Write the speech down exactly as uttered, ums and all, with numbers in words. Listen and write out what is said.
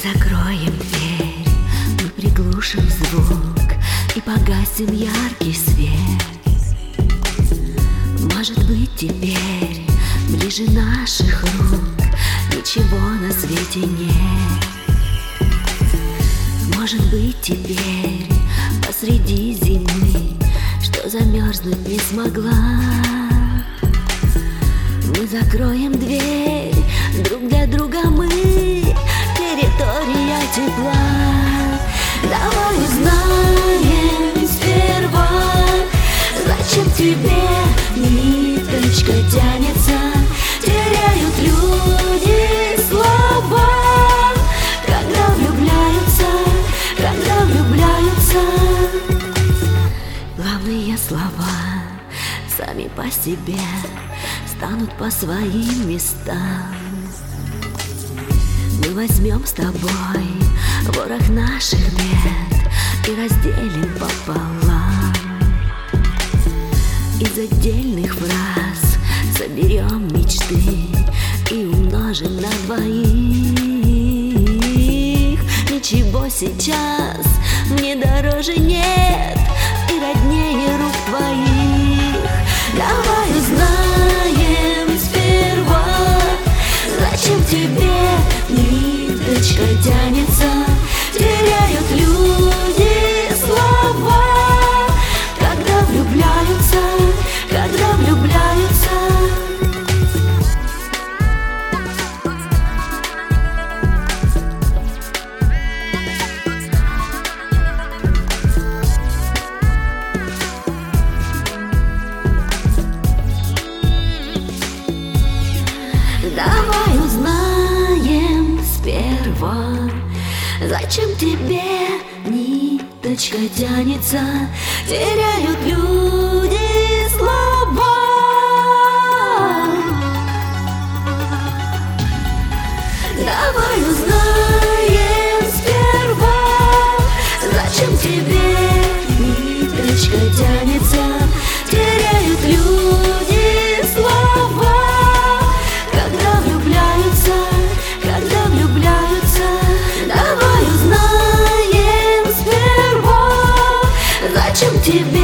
закроем дверь, мы приглушим звук и погасим яркий свет. Может быть, теперь ближе наших рук ничего на свете нет. Может быть, теперь посреди зимы, что замерзнуть не смогла, мы закроем дверь друг для друга, мы территория тепла. Давай узнаем сперва, зачем тебе ниточка тянется. Теряют люди слова, когда влюбляются, когда влюбляются. Главные слова сами по себе станут по своим местам. Мы возьмем с тобой ворох наших бед и разделим пополам. Из отдельных фраз соберем мечты и умножим на двоих. Ничего сейчас мне дороже нет и роднее рук твоих. Давай узнаем сперва, зачем тебе ниточка тянется. Теряют люди слова, когда влюбляются, когда влюбляются. Давай узнаем сперва, зачем тебе ниточка тянется. Теряют люди слова. Давай узнаем сперва, зачем тебе ниточка тянется. Теряют люди слова, когда влюбляются, когда влюбляются. Давай узнаем сперва, зачем тебе